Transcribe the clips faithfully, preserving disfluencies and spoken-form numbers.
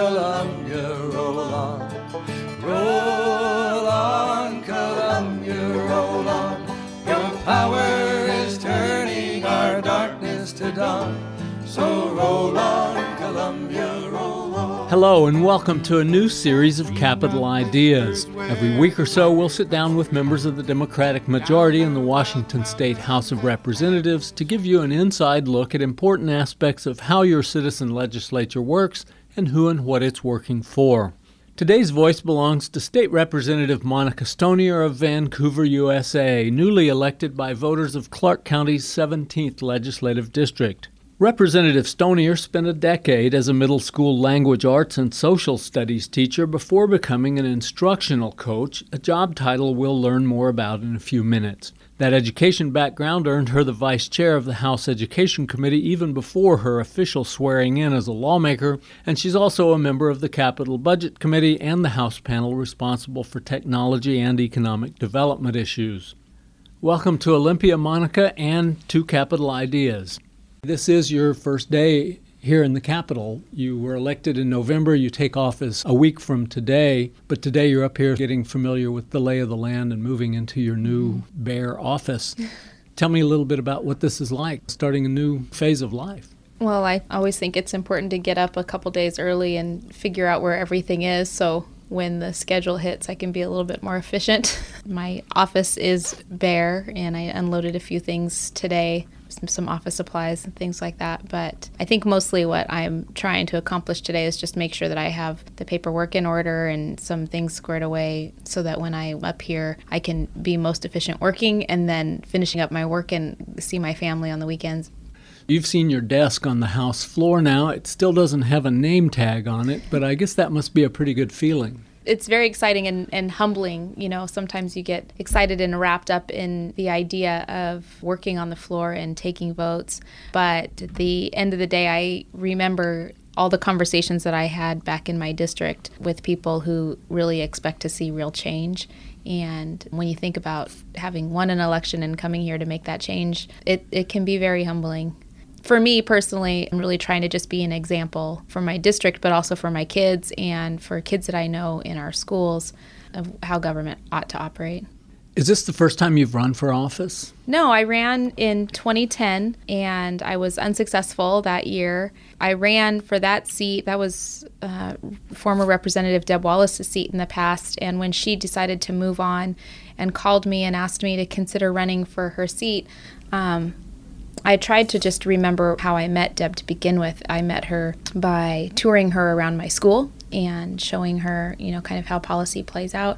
Columbia, roll on. Roll on, Columbia, roll on. Your power is turning our darkness to dawn. So roll on, Columbia, roll on. Hello and welcome to a new series of Capital Ideas. Every week or so we'll sit down with members of the Democratic majority in the Washington State House of Representatives to give you an inside look at important aspects of how your citizen legislature works and who and what it's working for. Today's voice belongs to State Representative Monica Stonier of Vancouver, U S A, newly elected by voters of Clark County's seventeenth Legislative District. Representative Stonier spent a decade as a middle school language arts and social studies teacher before becoming an instructional coach, a job title we'll learn more about in a few minutes. That education background earned her the vice chair of the House Education Committee even before her official swearing in as a lawmaker, and she's also a member of the Capital Budget Committee and the House panel responsible for technology and economic development issues. Welcome to Olympia, Monica, and to Capital Ideas. This is your first day here in the Capitol. You were elected in November. You take office a week from today, but today you're up here getting familiar with the lay of the land and moving into your new bare office. Tell me a little bit about what this is like, starting a new phase of life. Well, I always think it's important to get up a couple days early and figure out where everything is, so when the schedule hits, I can be a little bit more efficient. My office is bare, and I unloaded a few things today, some, some office supplies and things like that. But I think mostly what I'm trying to accomplish today is just make sure that I have the paperwork in order and some things squared away so that when I'm up here, I can be most efficient working and then finishing up my work and see my family on the weekends. You've seen your desk on the House floor now. It still doesn't have a name tag on it, but I guess that must be a pretty good feeling. It's very exciting and, and humbling. You know, sometimes you get excited and wrapped up in the idea of working on the floor and taking votes. But at the end of the day, I remember all the conversations that I had back in my district with people who really expect to see real change. And when you think about having won an election and coming here to make that change, it, it can be very humbling. For me personally, I'm really trying to just be an example for my district, but also for my kids and for kids that I know in our schools of how government ought to operate. Is this the first time you've run for office? No, I ran in twenty ten, and I was unsuccessful that year. I ran for that seat. That was uh, former Representative Deb Wallace's seat in the past, and when she decided to move on and called me and asked me to consider running for her seat, um, I tried to just remember how I met Deb to begin with. I met her by touring her around my school and showing her, you know, kind of how policy plays out.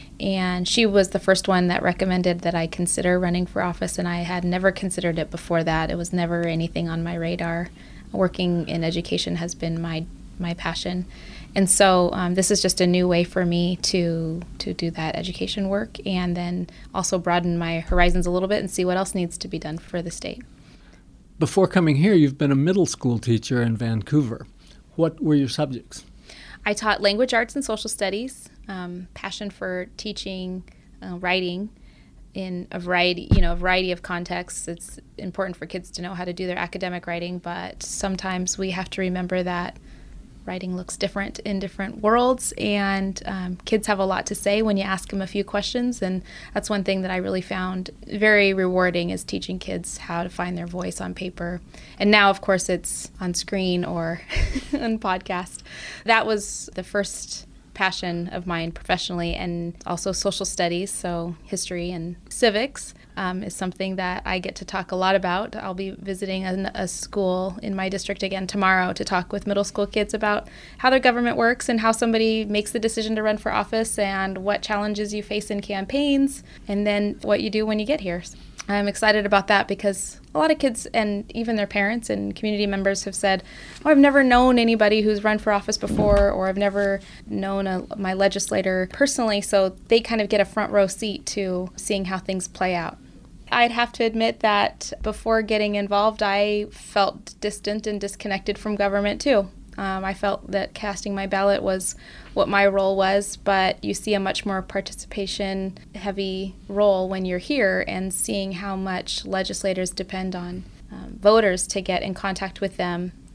And she was the first one that recommended that I consider running for office, and I had never considered it before that. It was never anything on my radar. Working in education has been my my passion. And so um, this is just a new way for me to to do that education work and then also broaden my horizons a little bit and see what else needs to be done for the state. Before coming here, you've been a middle school teacher in Vancouver. What were your subjects? I taught language arts and social studies, um, passion for teaching, uh, writing in a variety, you know, a variety of contexts. It's important for kids to know how to do their academic writing, but sometimes we have to remember that writing looks different in different worlds, and um, kids have a lot to say when you ask them a few questions, and that's one thing that I really found very rewarding is teaching kids how to find their voice on paper. And now, of course, it's on screen or on podcast. That was the first passion of mine professionally, and also social studies, so history and civics um, is something that I get to talk a lot about. I'll be visiting a, a school in my district again tomorrow to talk with middle school kids about how their government works and how somebody makes the decision to run for office and what challenges you face in campaigns and then what you do when you get here. I'm excited about that because a lot of kids and even their parents and community members have said, oh, I've never known anybody who's run for office before, or I've never known a, my legislator personally, so they kind of get a front row seat to seeing how things play out. I'd have to admit that before getting involved, I felt distant and disconnected from government too. Um, I felt that casting my ballot was what my role was, but you see a much more participation-heavy role when you're here and seeing how much legislators depend on um, voters to get in contact with them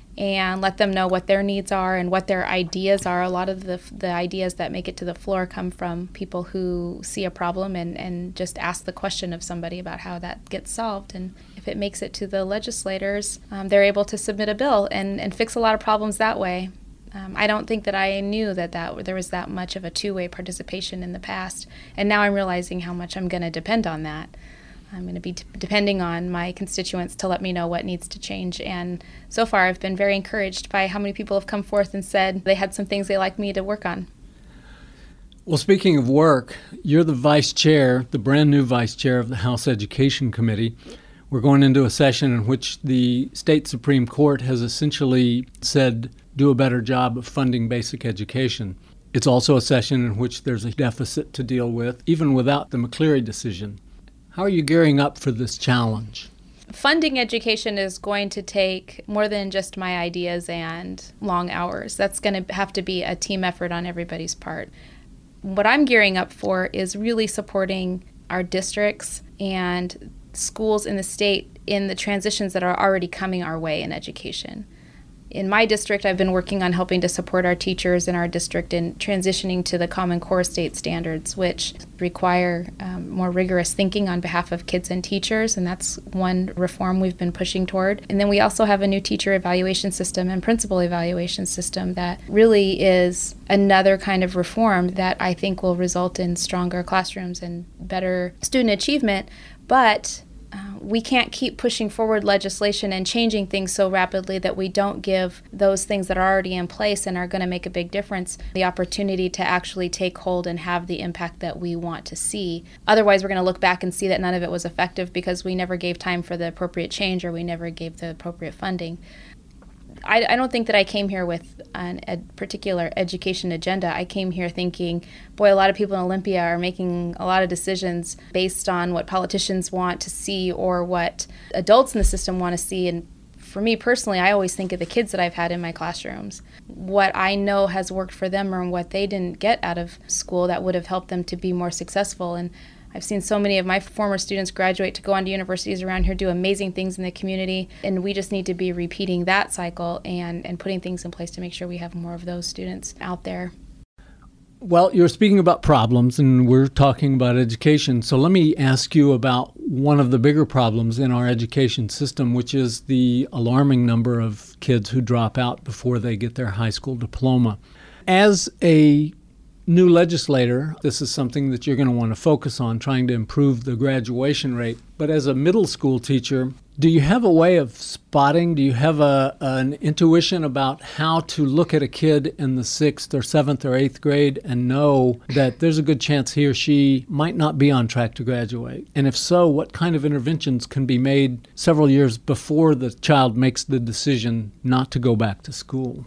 and let them know what their needs are and what their ideas are. A lot of the the ideas that make it to the floor come from people who see a problem and, and just ask the question of somebody about how that gets solved. And if it makes it to the legislators, um, they're able to submit a bill and, and fix a lot of problems that way. Um, I don't think that I knew that, that there was that much of a two-way participation in the past, and now I'm realizing how much I'm going to depend on that. I'm going to be t- depending on my constituents to let me know what needs to change. And so far, I've been very encouraged by how many people have come forth and said they had some things they'd like me to work on. Well, speaking of work, you're the vice chair, the brand new vice chair of the House Education Committee. We're going into a session in which the state Supreme Court has essentially said, do a better job of funding basic education. It's also a session in which there's a deficit to deal with, even without the McCleary decision. How are you gearing up for this challenge? Funding education is going to take more than just my ideas and long hours. That's going to have to be a team effort on everybody's part. What I'm gearing up for is really supporting our districts and schools in the state in the transitions that are already coming our way in education. In my district, I've been working on helping to support our teachers in our district in transitioning to the Common Core state standards, which require um, more rigorous thinking on behalf of kids and teachers, and that's one reform we've been pushing toward. And then we also have a new teacher evaluation system and principal evaluation system that really is another kind of reform that I think will result in stronger classrooms and better student achievement, but Uh, we can't keep pushing forward legislation and changing things so rapidly that we don't give those things that are already in place and are going to make a big difference the opportunity to actually take hold and have the impact that we want to see. Otherwise, we're going to look back and see that none of it was effective because we never gave time for the appropriate change or we never gave the appropriate funding. I, I don't think that I came here with an, a particular education agenda. I came here thinking, boy, a lot of people in Olympia are making a lot of decisions based on what politicians want to see or what adults in the system want to see. And for me personally, I always think of the kids that I've had in my classrooms. What I know has worked for them or what they didn't get out of school that would have helped them to be more successful. And I've seen so many of my former students graduate to go on to universities around here, do amazing things in the community, and we just need to be repeating that cycle and, and putting things in place to make sure we have more of those students out there. Well, you're speaking about problems, and we're talking about education. So let me ask you about one of the bigger problems in our education system, which is the alarming number of kids who drop out before they get their high school diploma. As a new legislator, this is something that you're going to want to focus on, trying to improve the graduation rate. But as a middle school teacher, do you have a way of spotting, do you have a, an intuition about how to look at a kid in the sixth or seventh or eighth grade and know that there's a good chance he or she might not be on track to graduate? And if so, what kind of interventions can be made several years before the child makes the decision not to go back to school?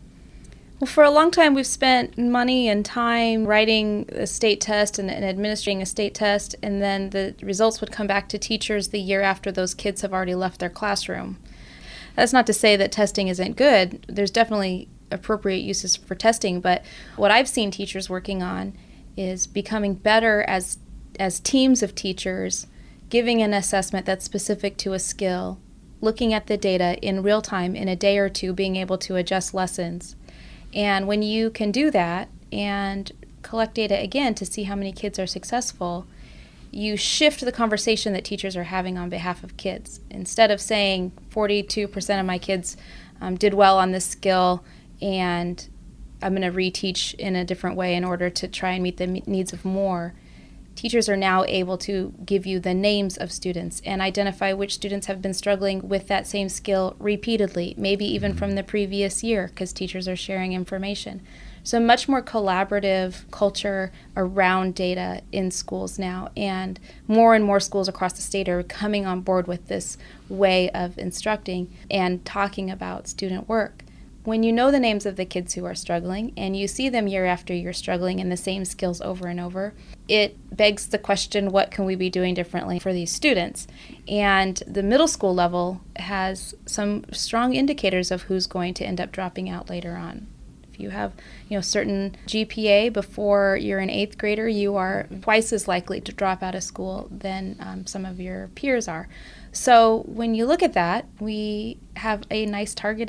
Well, for a long time, we've spent money and time writing a state test and, and administering a state test, and then the results would come back to teachers the year after those kids have already left their classroom. That's not to say that testing isn't good. There's definitely appropriate uses for testing, but what I've seen teachers working on is becoming better as as teams of teachers, giving an assessment that's specific to a skill, looking at the data in real time in a day or two, being able to adjust lessons. And when you can do that and collect data again to see how many kids are successful, you shift the conversation that teachers are having on behalf of kids. Instead of saying forty-two percent of my kids um, did well on this skill and I'm going to reteach in a different way in order to try and meet the needs of more, teachers are now able to give you the names of students and identify which students have been struggling with that same skill repeatedly, maybe even from the previous year, because teachers are sharing information. So much more collaborative culture around data in schools now, and more and more schools across the state are coming on board with this way of instructing and talking about student work. When you know the names of the kids who are struggling and you see them year after year struggling in the same skills over and over, it begs the question, what can we be doing differently for these students? And the middle school level has some strong indicators of who's going to end up dropping out later on. If you have, you know, certain G P A before you're an eighth grader, you are twice as likely to drop out of school than um, some of your peers are. So when you look at that, we have a nice targeted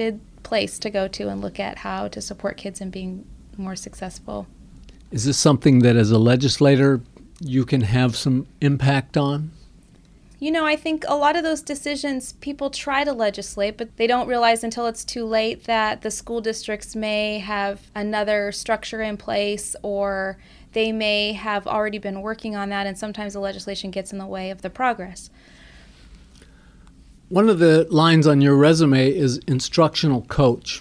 place to go to and look at how to support kids in being more successful. Is this something that as a legislator you can have some impact on? You know, I think a lot of those decisions people try to legislate, but they don't realize until it's too late that the school districts may have another structure in place, or they may have already been working on that, and sometimes the legislation gets in the way of the progress. One of the lines on your resume is instructional coach.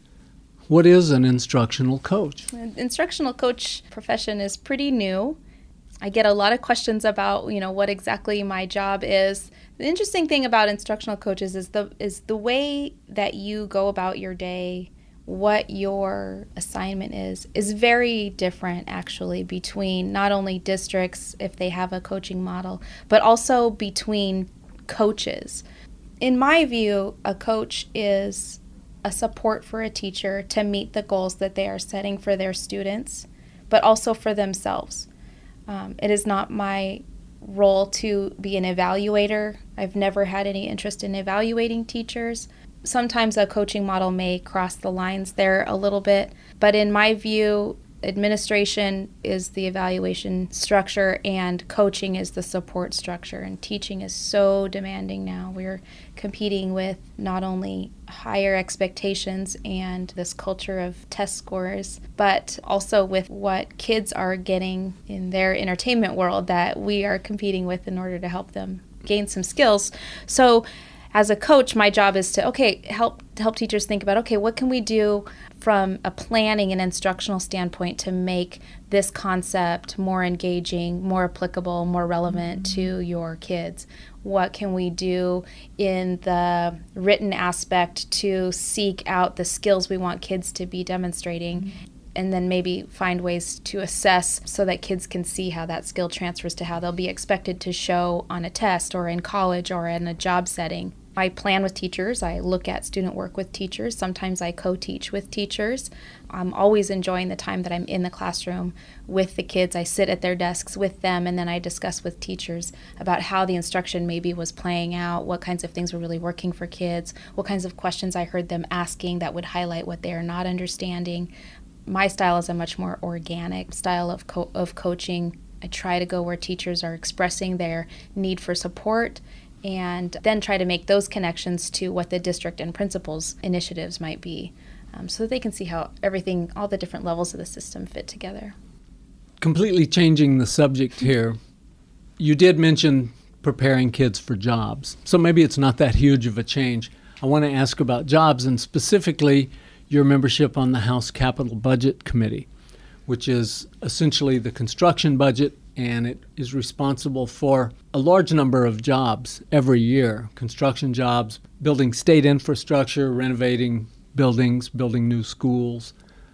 What is an instructional coach? The instructional coach profession is pretty new. I get a lot of questions about, you know, what exactly my job is. The interesting thing about instructional coaches is the is the way that you go about your day, what your assignment is, is very different actually between not only districts if they have a coaching model, but also between coaches. In my view, a coach is a support for a teacher to meet the goals that they are setting for their students, but also for themselves. Um, it is not my role to be an evaluator. I've never had any interest in evaluating teachers. Sometimes a coaching model may cross the lines there a little bit, but in my view, administration is the evaluation structure and coaching is the support structure. And teaching is so demanding now. We're competing with not only higher expectations and this culture of test scores, but also with what kids are getting in their entertainment world that we are competing with in order to help them gain some skills. So as a coach, my job is to, okay, help help teachers think about, okay, what can we do from a planning and instructional standpoint to make this concept more engaging, more applicable, more relevant to your kids? What can we do in the written aspect to seek out the skills we want kids to be demonstrating? Mm-hmm. And then maybe find ways to assess so that kids can see how that skill transfers to how they'll be expected to show on a test or in college or in a job setting. I plan with teachers. I look at student work with teachers. Sometimes I co-teach with teachers. I'm always enjoying the time that I'm in the classroom with the kids. I sit at their desks with them, and then I discuss with teachers about how the instruction maybe was playing out, what kinds of things were really working for kids, what kinds of questions I heard them asking that would highlight what they are not understanding. My style is a much more organic style of co- of coaching. I try to go where teachers are expressing their need for support, and then try to make those connections to what the district and principals' initiatives might be, um, so that they can see how everything, all the different levels of the system fit together. Completely changing the subject here, you did mention preparing kids for jobs, so maybe it's not that huge of a change. I want to ask about jobs, and specifically your membership on the House Capital Budget Committee, which is essentially the construction budget, and it is responsible for a large number of jobs every year, construction jobs, building state infrastructure, renovating buildings, building new schools.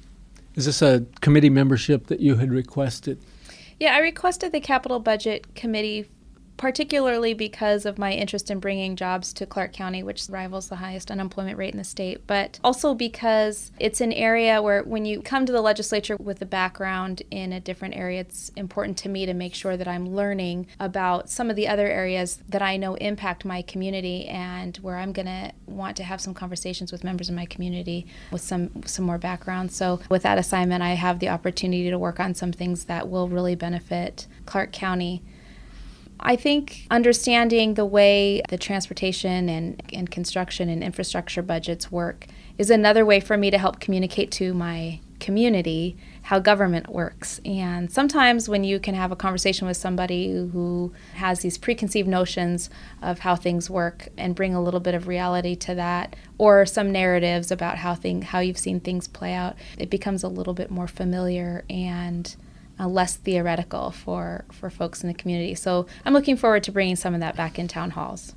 Is this a committee membership that you had requested? Yeah, I requested the Capital Budget Committee particularly because of my interest in bringing jobs to Clark County, which rivals the highest unemployment rate in the state, but also because it's an area where when you come to the legislature with a background in a different area, it's important to me to make sure that I'm learning about some of the other areas that I know impact my community and where I'm going to want to have some conversations with members of my community with some, some more background. So with that assignment, I have the opportunity to work on some things that will really benefit Clark County. I think understanding the way the transportation and, and construction and infrastructure budgets work is another way for me to help communicate to my community how government works. And sometimes when you can have a conversation with somebody who has these preconceived notions of how things work and bring a little bit of reality to that, or some narratives about how thing, how you've seen things play out, it becomes a little bit more familiar and Uh, less theoretical for, for folks in the community. So I'm looking forward to bringing some of that back in town halls.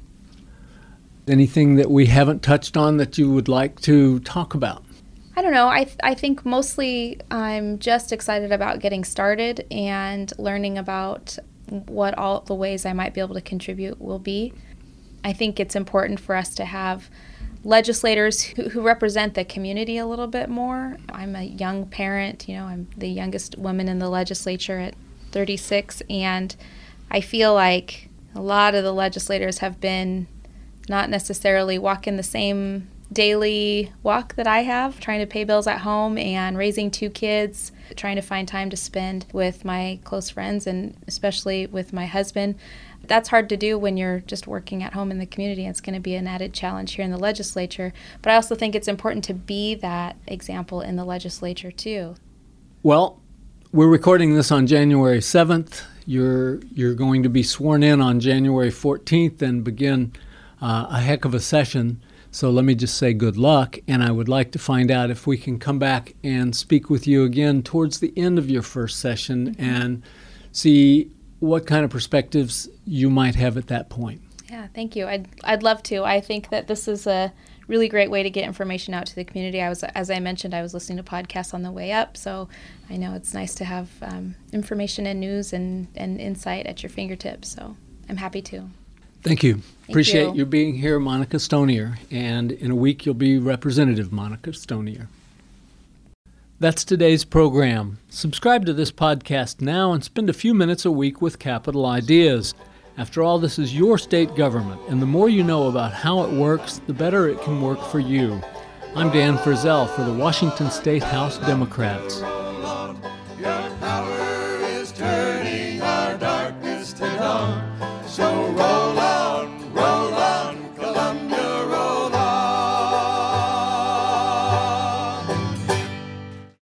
Anything that we haven't touched on that you would like to talk about? I don't know. I, th- I think mostly I'm just excited about getting started and learning about what all the ways I might be able to contribute will be. I think it's important for us to have legislators who, who represent the community a little bit more. I'm a young parent, you know, I'm the youngest woman in the legislature at thirty-six, and I feel like a lot of the legislators have been not necessarily walking the same daily walk that I have, trying to pay bills at home and raising two kids, trying to find time to spend with my close friends and especially with my husband. That's hard to do when you're just working at home in the community. It's going to be an added challenge here in the legislature. But I also think it's important to be that example in the legislature, too. Well, we're recording this on January seventh. You're you're going to be sworn in on January fourteenth and begin uh, a heck of a session. So let me just say good luck, and I would like to find out if we can come back and speak with you again towards the end of your first session and see what kind of perspectives you might have at that point. Yeah, thank you. I'd I'd love to. I think that this is a really great way to get information out to the community. I was, as I mentioned, I was listening to podcasts on the way up, so I know it's nice to have um, information and news and, and insight at your fingertips. So I'm happy to. Thank you. Thank Appreciate you. you being here, Monica Stonier. And in a week, you'll be Representative Monica Stonier. That's today's program. Subscribe to this podcast now and spend a few minutes a week with Capital Ideas. After all, this is your state government, and the more you know about how it works, the better it can work for you. I'm Dan Frizzell for the Washington State House Democrats. Your power is turning our darkness to dawn. So roll